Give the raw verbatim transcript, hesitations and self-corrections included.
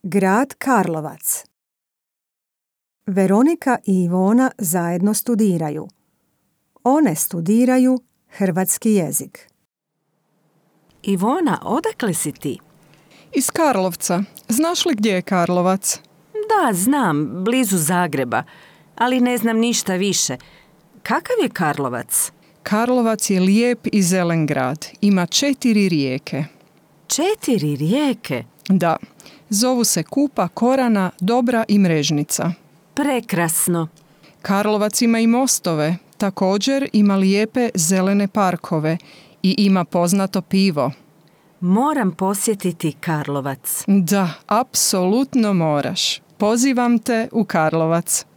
Grad Karlovac. Veronika i Ivona zajedno studiraju. One studiraju hrvatski jezik. Ivona, odakle si ti? Iz Karlovca. Znaš li gdje je Karlovac? Da, znam, blizu Zagreba, ali ne znam ništa više. Kakav je Karlovac? Karlovac je lijep i zelen grad. Ima četiri rijeke. Četiri rijeke? Da. Zovu se Kupa, Korana, Dobra i Mrežnica. Prekrasno. Karlovac ima i mostove. Također ima lijepe zelene parkove i ima poznato pivo. Moram posjetiti Karlovac. Da, apsolutno moraš. Pozivam te u Karlovac.